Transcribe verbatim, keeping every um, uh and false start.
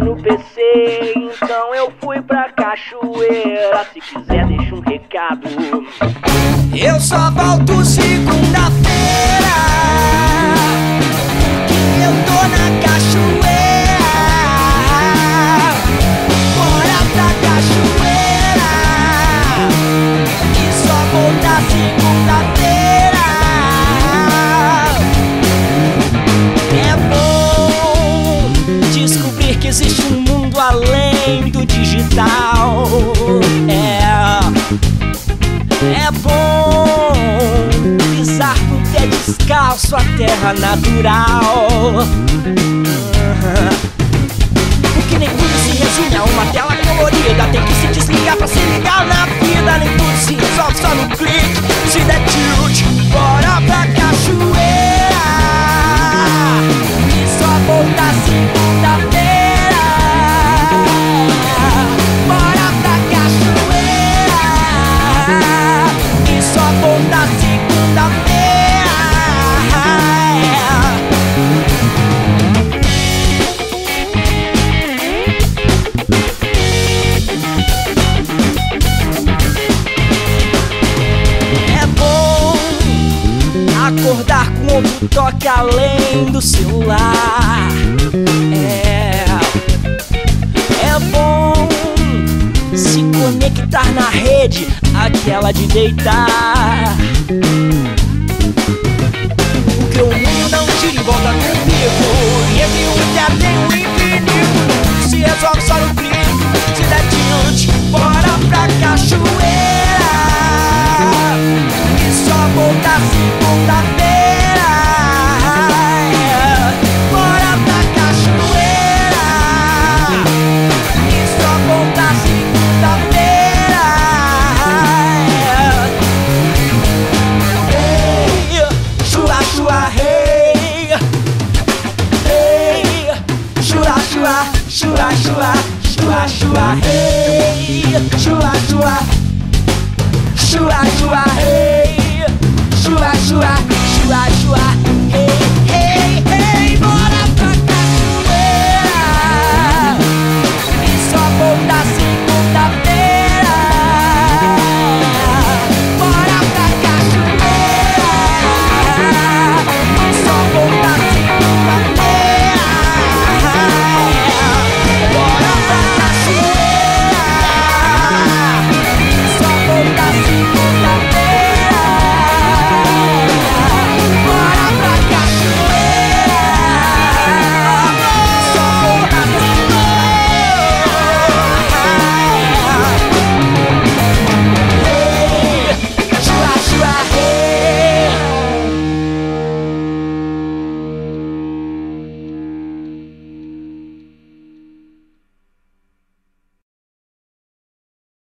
no P C, então eu fui pra cachoeira. Se quiser deixa um recado, eu só volto segunda-feira, que eu tô na cachoeira. Bora pra cachoeira, e só voltar segunda-feira. É bom descobrir que existe um mundo além do digital. É É bom pisar com o pé descalço a terra natural. Porque nem tudo se resume a uma tela colorida. Tem que se desligar pra se ligar na vida. Nem tudo se resolve só no clique. Se der tilt, bora pra cachoeira, e só voltar segunda-feira. Bora pra cachoeira, e só voltar segunda-feira. É bom acordar com outro toque além do celular. É, é bom se conectar na rede, aquela de deitar. Porque o mundo não gira em volta comigo, e entre um e zero tem um infinito. Se resolve só no clique, se der tilt, bora pra cachoeira, e só voltar segunda-feira. Bora pra cachoeira, e só voltar segunda-feira. Hey, chua, chua, hey. Hey, chua, chua, chua, chua, chua, chua, hey. Chua, chua, chua, chua, hey. Chua, chua, chua, chua, hey, hey, hey.